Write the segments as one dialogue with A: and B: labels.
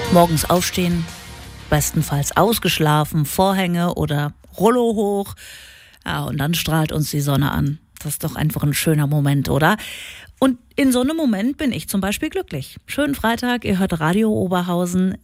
A: Morgens aufstehen, bestenfalls ausgeschlafen, Vorhänge oder Rollo hoch. Ja, und dann strahlt uns die Sonne an. Das ist doch einfach ein schöner Moment, oder? Und in so einem Moment bin ich zum Beispiel glücklich. Schönen Freitag, ihr hört Radio Oberhausen,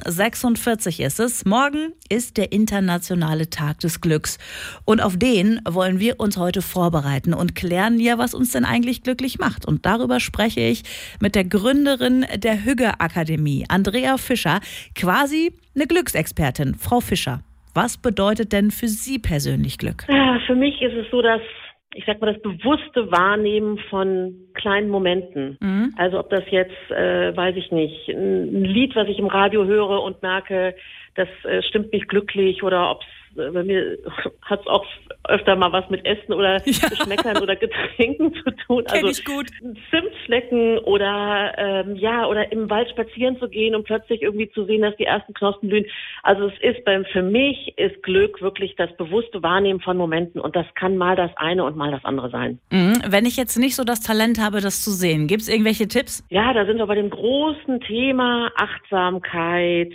A: 7:46 ist es. Morgen ist der internationale Tag des Glücks. Und auf den wollen wir uns heute vorbereiten und klären ja, was uns denn eigentlich glücklich macht. Und darüber spreche ich mit der Gründerin der Hügge-Akademie, Andrea Fischer, quasi eine Glücksexpertin. Frau Fischer, was bedeutet denn für Sie persönlich Glück?
B: Ja, für mich ist es so, dass das bewusste Wahrnehmen von kleinen Momenten. Also ob das jetzt, weiß ich nicht, ein Lied, was ich im Radio höre und merke, das stimmt mich glücklich, oder ob es, bei mir hat es auch öfter mal was mit Essen oder Geschmäckern oder Getränken zu tun.
A: Kenn ich gut.
B: Zimtflecken oder oder im Wald spazieren zu gehen und plötzlich irgendwie zu sehen, dass die ersten Knospen blühen. Also es ist für mich ist Glück wirklich das bewusste Wahrnehmen von Momenten, und das kann mal das eine und mal das andere sein.
A: Wenn ich jetzt nicht so das Talent habe, das zu sehen, gibt es irgendwelche Tipps?
B: Ja, da sind wir bei dem großen Thema Achtsamkeit,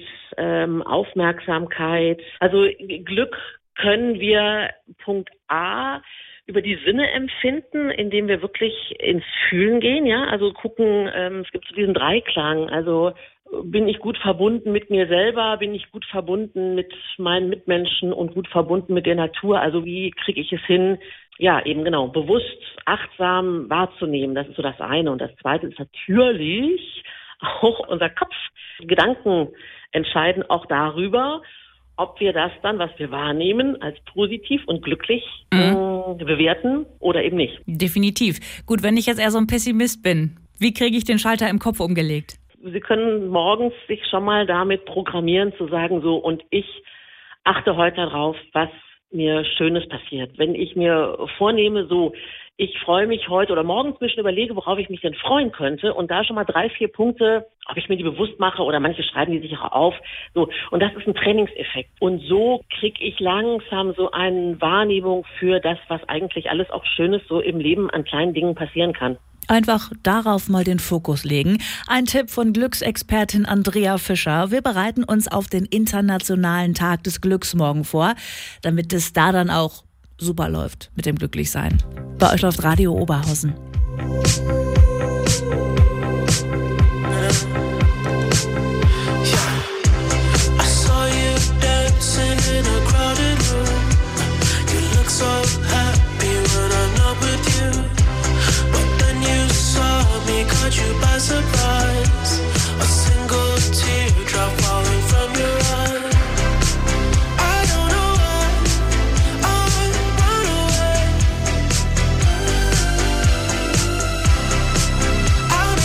B: Aufmerksamkeit. Also Glück können wir, Punkt A, über die Sinne empfinden, indem wir wirklich ins Fühlen gehen, ja, also gucken, es gibt so diesen Dreiklang, also bin ich gut verbunden mit mir selber, bin ich gut verbunden mit meinen Mitmenschen und gut verbunden mit der Natur, also wie kriege ich es hin, ja, eben genau, bewusst, achtsam wahrzunehmen, das ist so das eine. Und das zweite ist natürlich auch unser Kopf. Gedanken entscheiden auch darüber, ob wir das dann, was wir wahrnehmen, als positiv und glücklich bewerten oder eben nicht.
A: Definitiv. Gut, wenn ich jetzt eher so ein Pessimist bin, wie kriege ich den Schalter im Kopf umgelegt?
B: Sie können morgens sich schon mal damit programmieren, zu sagen, so, und ich achte heute darauf, was mir Schönes passiert. Wenn ich mir vornehme, so, ich freue mich heute, oder morgens mir schon überlege, worauf ich mich denn freuen könnte, und da schon mal 3, 4 Punkte, ob ich mir die bewusst mache, oder manche schreiben die sich auch auf, so, und das ist ein Trainingseffekt. Und so kriege ich langsam so eine Wahrnehmung für das, was eigentlich alles auch Schönes so im Leben an kleinen Dingen passieren kann.
A: Einfach darauf mal den Fokus legen. Ein Tipp von Glücksexpertin Andrea Fischer. Wir bereiten uns auf den internationalen Tag des Glücks morgen vor, damit es da dann auch super läuft mit dem Glücklichsein. Bei euch läuft Radio Oberhausen.
C: Caught you by surprise.